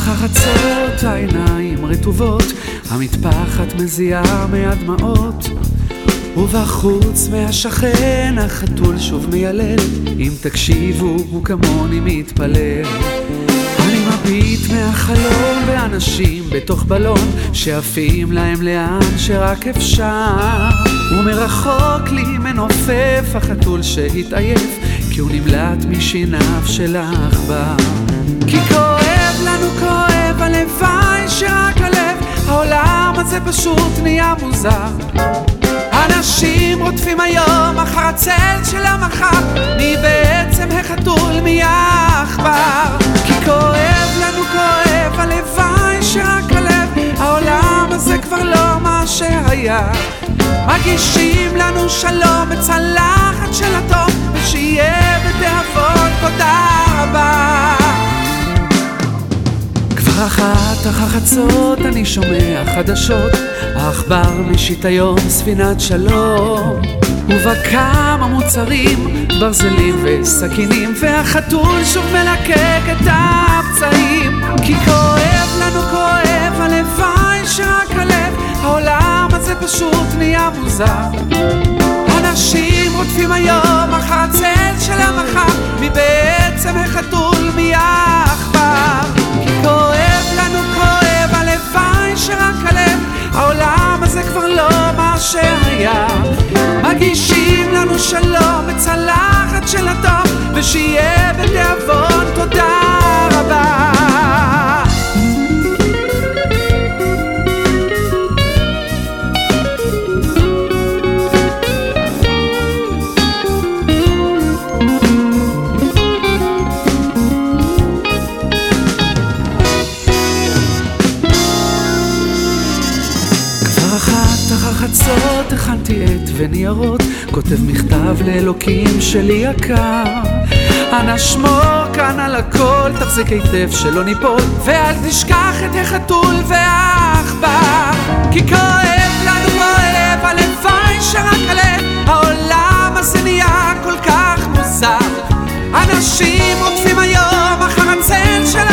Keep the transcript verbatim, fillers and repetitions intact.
אחר חצות העיניים רטובות, המטפחת מזיעה מהדמעות, ובחוץ מהשכן החתול שוב מיילל. אם תקשיבו הוא כמוני מתפלל. אני מביט מהחלון ואנשים בתוך בלון שעפים להם לאן שרק אפשר, ומרחוק לי מנופף החתול שהתעייף, כי הוא נמלט משיניו של העכבר. כי כואב לנו, כואב הלוואי שרק הלב, העולם הזה פשוט נהיה מוזר. אנשים רודפים היום אחר הצל של המחר, מי בעצם החתול מי העכבר. כי כואב לנו, כואב הלוואי שרק הלב, העולם הזה כבר לא מה שהיה. מגישים לנו שלום בצלחת של הטוב, ושיהיה בתיאבון תודה רבה. כבר אחת אחר חצות אני שומע חדשות, העכבר משיט היום ספינת שלום, ובה כמה מוצרים, ברזלים וסכינים, והחתול שוב מלקק את הפצעים. כי כואב לנו, כואב הלוואי שרק הלב, העולם הזה פשוט נהיה מוזר. אנשים רודפים היום אחר הצל של המחר, מי בעצם החתול מי העכבר. כי כואב לנו, כואב הלוואי שרק הלב, העולם הזה כבר לא מה שהיה. מגישים לנו שלום בצלחת של הטוב, ושיהיה בתיאבון תודה רבה. אחר חצות הכנתי עט וניירות, כותב מכתב לאלוקים שלי יקר. אנא שמור כאן על הכל, תחזיק היטב שלא ניפול, ואל תשכח את החתול והעכבר. כי כואב לנו, כואב הלוואי שרק הלב, העולם הזה נהיה כל כך מוזר. אנשים רודפים היום אחר הצל של